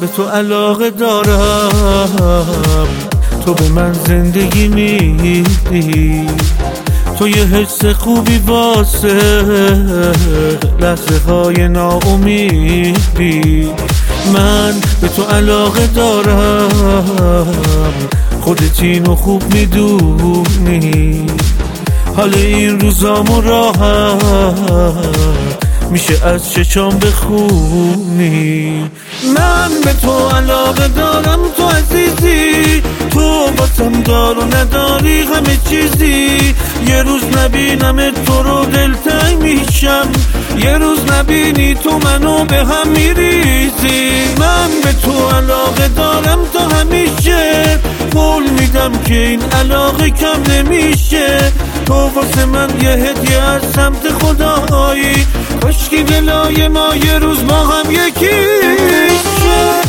به تو علاقه دارم، تو به من زندگی میدی، تو یه حس خوبی واسه لحظه های ناامیدی. من به تو علاقه دارم، خودت اینو خوب میدونی، حال این روزامو راحت میشه از چشام بخونی. من به تو علاقه دارم، تو عزیزی، تو باسم دار و نداری همه چیزی. یه روز نبینم تو رو دلتنگ میشم، یه روز نبینی تو منو به هم میریزی. من به تو علاقه دارم تا همیشه، قول میدم که این علاقه کم نمیشه. تو واسه من یه هدیه از سمت خدایی، کاشکی دلای ما یه روز با هم یکی شه.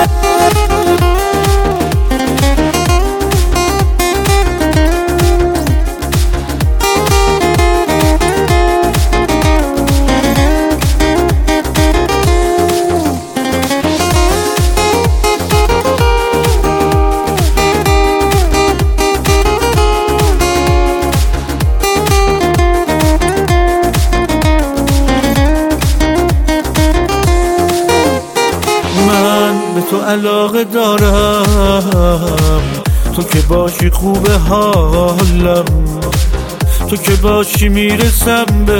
به تو علاقه دارم، تو که باشی خوب حالم، تو که باشی میرسم به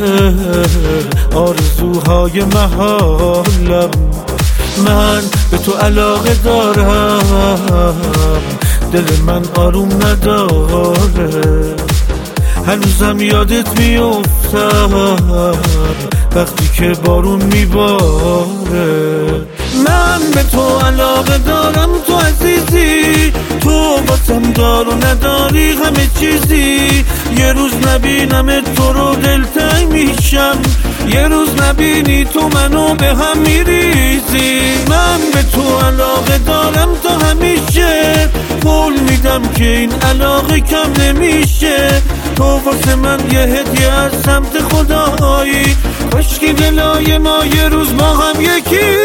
آرزوهای محالم. من به تو علاقه دارم، دل من آروم نداره، هنوزم یادت میافتم وقتی که بارون میباره. من به تو علاقه دارم، تو عزیزی، تو باسم دار و نداری همه چیزی. یه روز نبینم تو رو دلتنگ میشم، یه روز نبینی تو منو به هم میریزی. من به تو علاقه دارم تا همیشه، قول میدم که این علاقه کم نمیشه. تو واسه من یه هدیه از سمت خدایی، کاشکی دلای ما یه روز با هم یکی